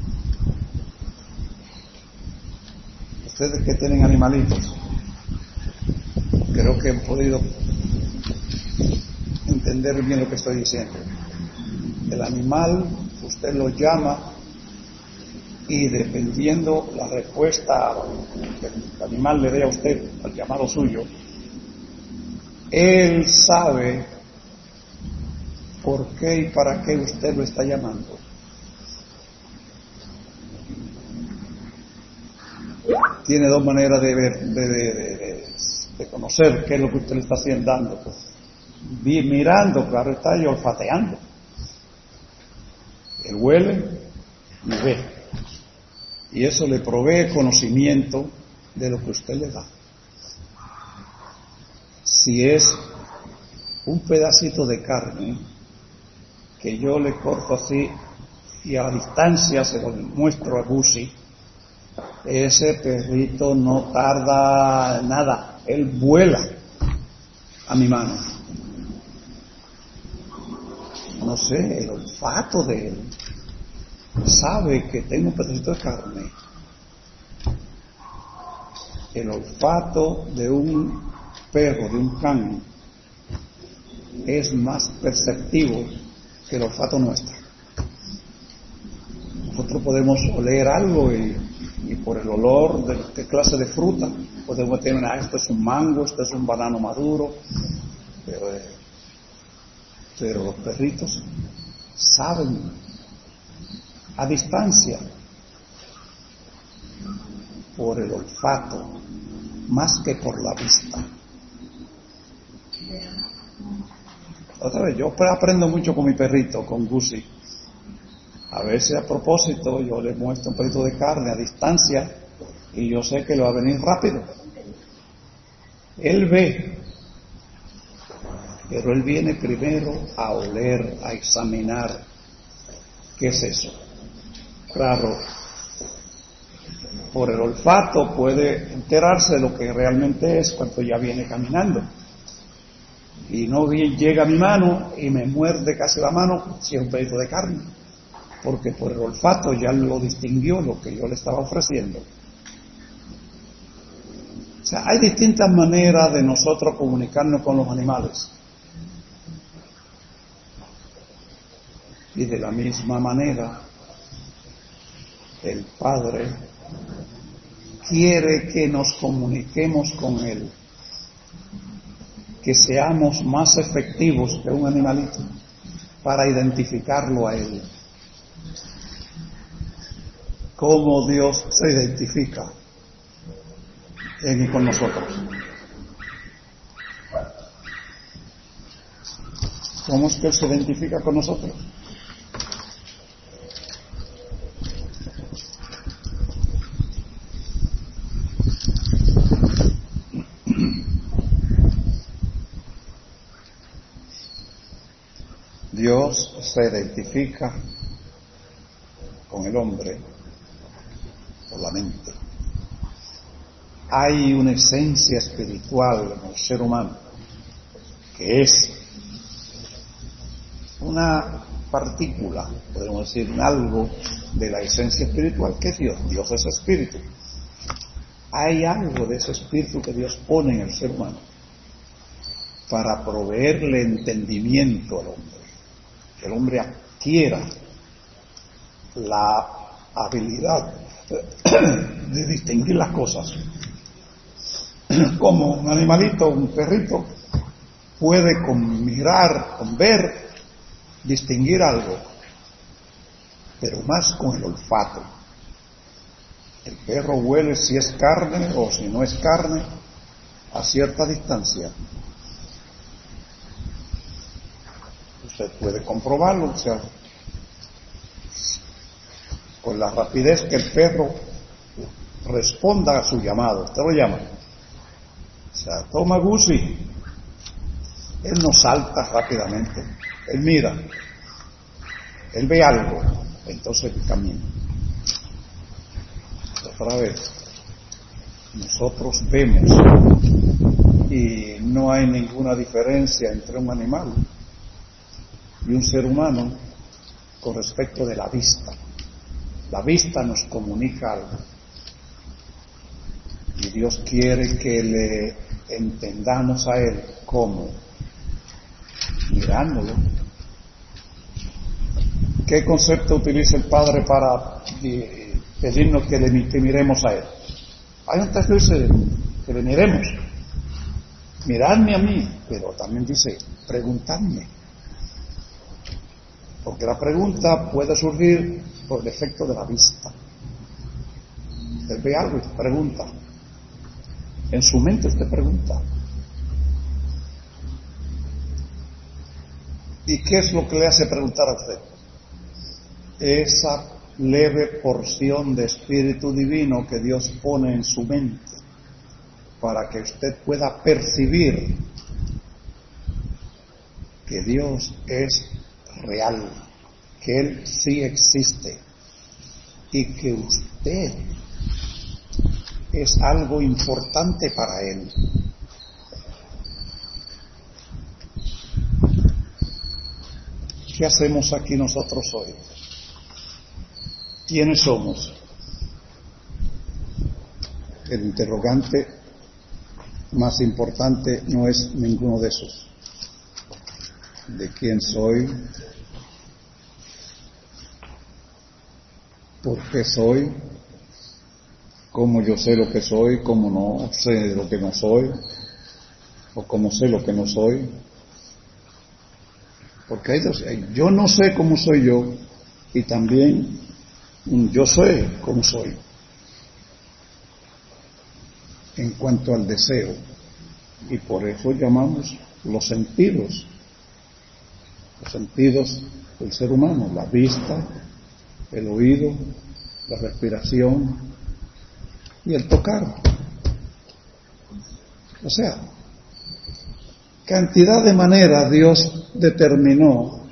Ustedes que tienen animalitos, creo que han podido entender bien lo que estoy diciendo. El animal, usted lo llama y dependiendo la respuesta que el animal le dé a usted al llamado suyo, él sabe por qué y para qué usted lo está llamando. Tiene dos maneras de ver, de, de, de, de conocer qué es lo que usted le está haciendo, dando. Pues, mirando, claro está, y olfateando. Él huele y ve. Y eso le provee conocimiento de lo que usted le da. Si es un pedacito de carne que yo le corto así y a la distancia se lo muestro a Gussie, ese perrito no tarda nada, él vuela a mi mano. No sé, el olfato de él sabe que tengo un pedacito de carne. El olfato de un perro, de un can, es más perceptivo que el olfato nuestro. Nosotros podemos oler algo y, y por el olor de qué clase de fruta podemos tener, ah, esto es un mango, esto es un banano maduro, pero, eh, pero los perritos saben a distancia por el olfato más que por la vista. Otra vez, yo aprendo mucho con mi perrito, con Gussie. A veces a propósito yo le muestro un pedacito de carne a distancia y yo sé que lo va a venir rápido. Él ve, pero él viene primero a oler, a examinar qué es eso. Claro, por el olfato puede enterarse de lo que realmente es cuando ya viene caminando. y no bien llega a mi mano y me muerde casi la mano si es un pedazo de carne, porque por el olfato ya lo distinguió lo que yo le estaba ofreciendo. O sea, hay distintas maneras de nosotros comunicarnos con los animales. Y de la misma manera, el Padre quiere que nos comuniquemos con Él, que seamos más efectivos que un animalito para identificarlo a Él. ¿Cómo Dios se identifica en, con nosotros? ¿Cómo es que Él se identifica con nosotros? Dios se identifica con el hombre por la mente. Hay una esencia espiritual en el ser humano que es una partícula, podemos decir, algo de la esencia espiritual que es Dios. Dios es espíritu. Hay algo de ese espíritu que Dios pone en el ser humano para proveerle entendimiento al hombre. Que el hombre adquiera la habilidad de distinguir las cosas. Como un animalito, un perrito, puede con mirar, con ver, distinguir algo, pero más con el olfato. El perro huele si es carne o si no es carne a cierta distancia. Usted puede comprobarlo, o sea, con la rapidez que el perro responda a su llamado. Usted lo llama. O sea, toma Gusi. Él no salta rápidamente. Él mira. Él ve algo. Entonces camina. Otra vez. Nosotros vemos. Y no hay ninguna diferencia entre un animal y un ser humano con respecto de la vista. La vista nos comunica algo. Y Dios quiere que le entendamos a Él como mirándolo. ¿Qué concepto utiliza el Padre para pedirnos que le que miremos a Él? Hay un texto que dice que le miremos. Miradme a mí, pero también dice preguntadme. Porque la pregunta puede surgir por el efecto de la vista. Usted ve algo y pregunta. En su mente usted pregunta. ¿Y qué es lo que le hace preguntar a usted? Esa leve porción de espíritu divino que Dios pone en su mente para que usted pueda percibir que Dios es real, que Él sí existe y que usted es algo importante para Él. ¿Qué hacemos aquí nosotros hoy? ¿Quiénes somos? El interrogante más importante no es ninguno de esos. ¿De quién soy? ¿Por qué soy? ¿Cómo yo sé lo que soy? ¿Cómo no sé lo que no soy? ¿O cómo sé lo que no soy? Porque hay dos, yo no sé cómo soy yo y también yo sé cómo soy. En cuanto al deseo, y por eso llamamos los sentidos, los sentidos del ser humano, la vista, el oído, la respiración y el tocar. O sea, cantidad de maneras Dios determinó.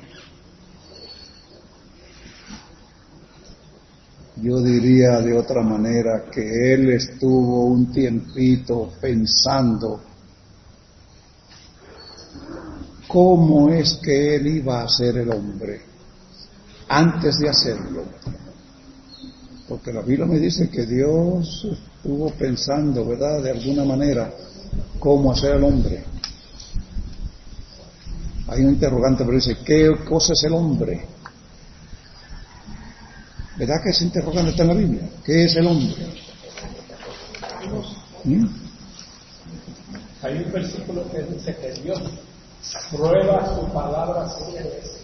Yo diría de otra manera que Él estuvo un tiempito pensando cómo es que Él iba a ser el hombre antes de hacerlo. Porque la Biblia me dice que Dios estuvo pensando, ¿verdad?, de alguna manera, cómo hacer el hombre. Hay un interrogante, pero dice, ¿qué cosa es el hombre? ¿Verdad que ese interrogante está en la Biblia? ¿Qué es el hombre? ¿Mm? Hay un versículo que dice que Dios prueba su palabra siete veces.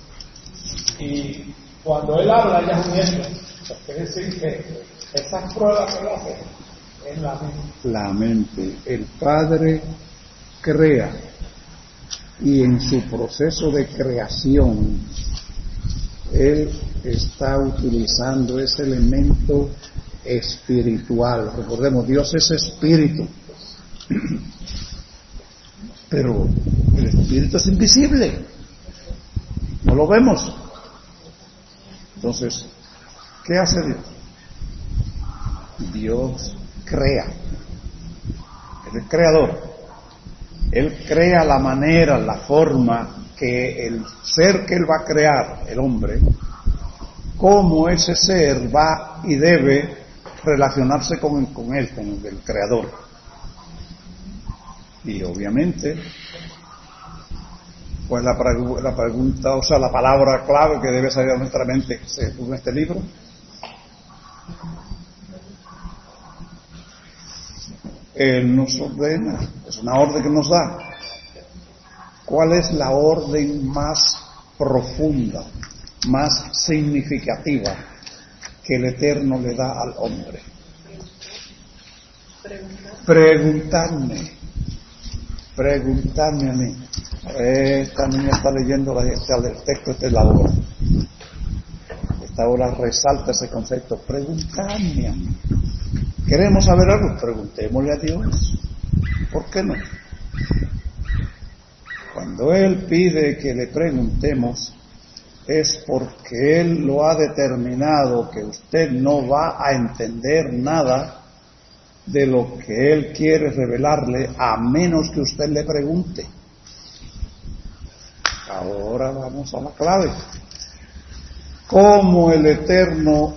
Y cuando Él habla ya es un hecho. Quiere decir que esas pruebas que Él hace es la mente. La mente. El Padre crea. Y en su proceso de creación, Él está utilizando ese elemento espiritual. Recordemos, Dios es espíritu. Pero el espíritu es invisible. No lo vemos. Entonces, ¿qué hace Dios? Dios crea. Él es creador. Él crea la manera, la forma que el ser que Él va a crear, el hombre, cómo ese ser va y debe relacionarse con, con Él, con el creador. Y obviamente, pues la, la pregunta, o sea, la palabra clave que debe salir de nuestra mente según este libro, Él nos ordena, es una orden que nos da. ¿Cuál es la orden más profunda, más significativa que el Eterno le da al hombre? Preguntarme, preguntarme a mí. Esta niña está leyendo la, el texto, esta es la hora. Esta hora resalta ese concepto, preguntarme a mí. ¿Queremos saber algo? Preguntémosle a Dios. ¿Por qué no? Cuando Él pide que le preguntemos, es porque Él lo ha determinado que usted no va a entender nada de lo que Él quiere revelarle a menos que usted le pregunte. Ahora vamos a la clave. ¿Cómo el Eterno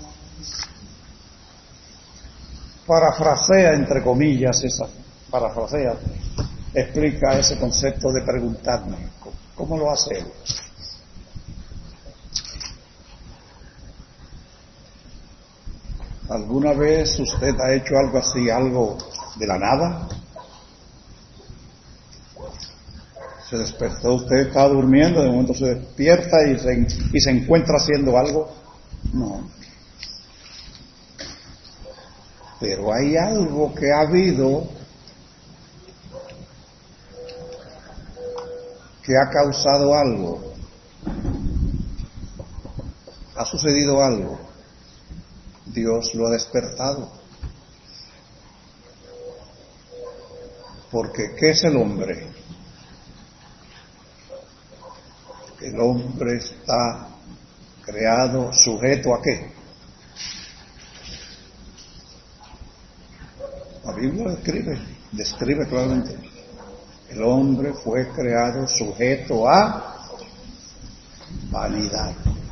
parafrasea, entre comillas, esa parafrasea, explica ese concepto de preguntarme? ¿Cómo lo hace Él? ¿Alguna vez usted ha hecho algo así, algo de la nada? Se despertó, usted estaba durmiendo, de momento se despierta y se, y se encuentra haciendo algo. No. Pero hay algo que ha habido que ha causado algo. Ha sucedido algo. Dios lo ha despertado. Porque ¿qué es el hombre? El hombre está creado sujeto ¿a qué? La Biblia describe, describe claramente. El hombre fue creado sujeto a vanidad.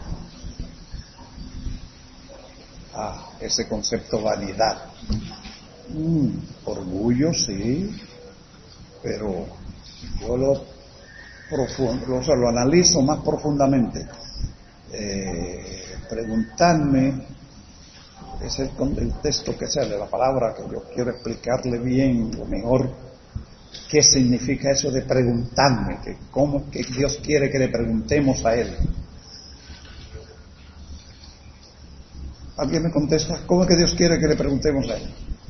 Ah, ese concepto vanidad. Mm, orgullo, sí, pero yo lo profundo, o sea, lo analizo más profundamente. Eh, preguntarme, es el, el texto que sale, la palabra que yo quiero explicarle bien, lo mejor, qué significa eso de preguntarme, que cómo que Dios quiere que le preguntemos a Él. ¿Alguien me contesta? ¿Cómo es que Dios quiere que le preguntemos a Él?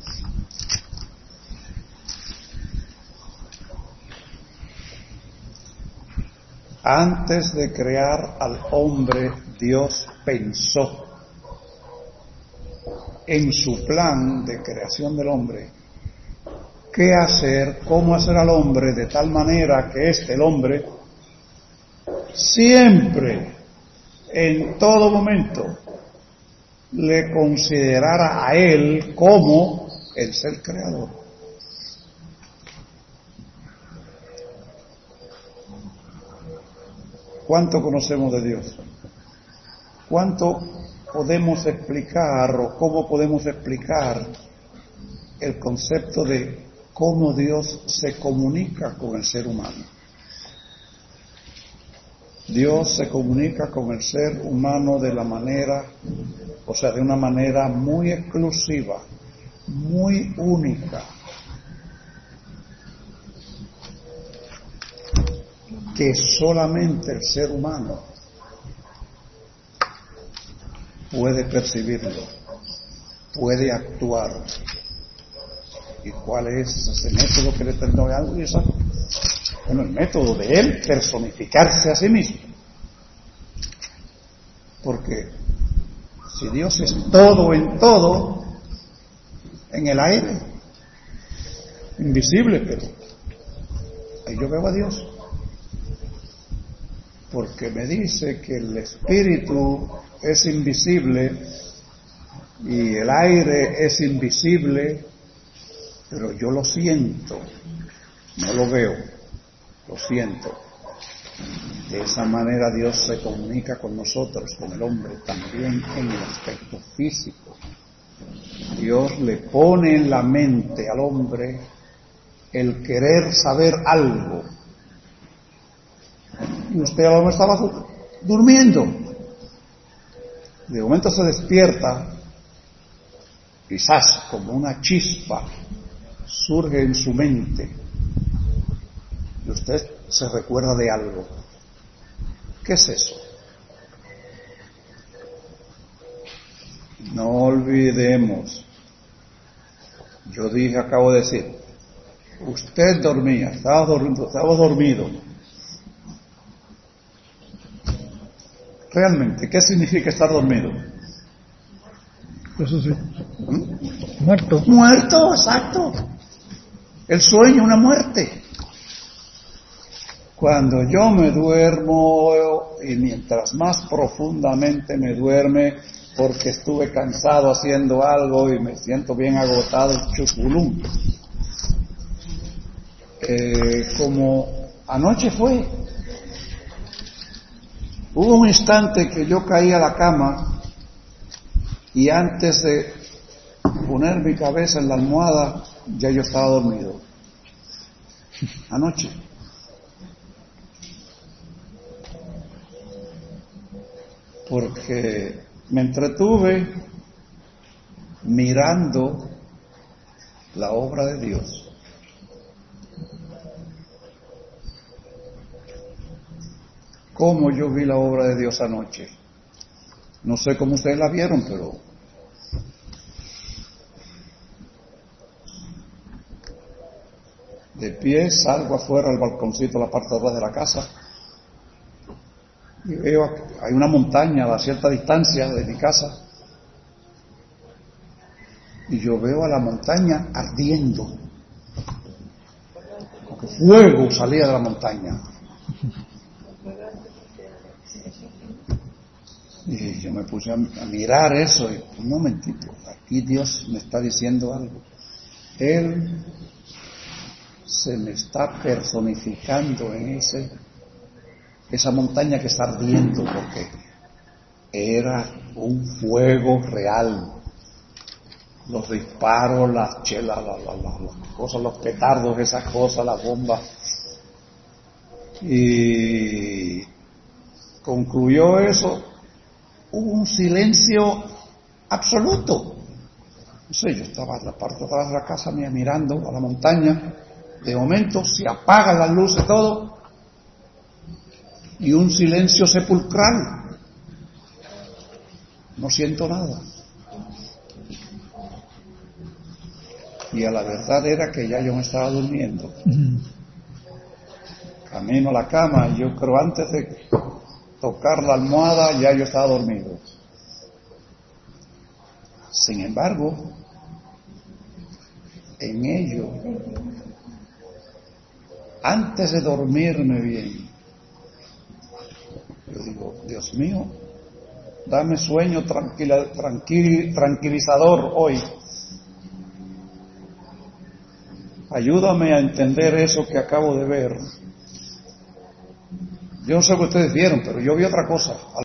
Antes de crear al hombre, Dios pensó en su plan de creación del hombre qué hacer, cómo hacer al hombre de tal manera que este, el hombre, siempre, en todo momento, le considerara a él como el ser creador. ¿Cuánto conocemos de Dios? ¿Cuánto podemos explicar o cómo podemos explicar el concepto de cómo Dios se comunica con el ser humano? Dios se comunica con el ser humano de la manera, o sea, de una manera muy exclusiva, muy única, que solamente el ser humano puede percibirlo, puede actuar. ¿Y cuál es ese método que le tendrá a algo? Bueno, el método de él personificarse a sí mismo. Porque si Dios es todo en todo, en el aire, invisible, pero ahí yo veo a Dios. Porque me dice que el espíritu es invisible y el aire es invisible, pero yo lo siento, no lo veo, lo siento. De esa manera Dios se comunica con nosotros, con el hombre, también en el aspecto físico. Dios le pone en la mente al hombre el querer saber algo. Y usted a lo mejor estaba durmiendo. De momento se despierta, quizás como una chispa surge en su mente y usted se recuerda de algo. ¿Qué es eso? No olvidemos, yo dije, acabo de decir, usted dormía, estaba dormido, estaba dormido. Realmente, ¿qué significa estar dormido? Eso sí. ¿Mm? Muerto. Muerto, exacto. El sueño, una muerte. Cuando yo me duermo, y mientras más profundamente me duerme, porque estuve cansado haciendo algo y me siento bien agotado, chuculum. Eh, como anoche fue, hubo un instante que yo caí a la cama y antes de poner mi cabeza en la almohada, ya yo estaba dormido. Anoche. Porque me entretuve mirando la obra de Dios. ¿Cómo yo vi la obra de Dios anoche? No sé cómo ustedes la vieron, pero de pie salgo afuera al balconcito, a la parte de atrás de la casa, y veo, hay una montaña a cierta distancia de mi casa, y yo veo a la montaña ardiendo, como que fuego salía de la montaña. Y yo me puse a, a mirar eso, y un momentito, aquí Dios me está diciendo algo. Él se me está personificando en ese esa montaña que está ardiendo, porque era un fuego real. Los disparos, las chelas, la, la, la, las cosas, los petardos, esas cosas, las bombas. Y concluyó eso, hubo un silencio absoluto. No sé, yo estaba en la parte de atrás de la casa mía mirando a la montaña. De momento se apagan las luces, todo, y un silencio sepulcral. No siento nada. Y a la verdad era que ya yo me estaba durmiendo. Camino a la cama, y yo creo antes de tocar la almohada ya yo estaba dormido. Sin embargo, en ello, antes de dormirme bien, yo digo, Dios mío, dame sueño tranquila, tranquil, tranquilizador hoy. Ayúdame a entender eso que acabo de ver. Yo no sé lo que ustedes vieron, pero yo vi otra cosa.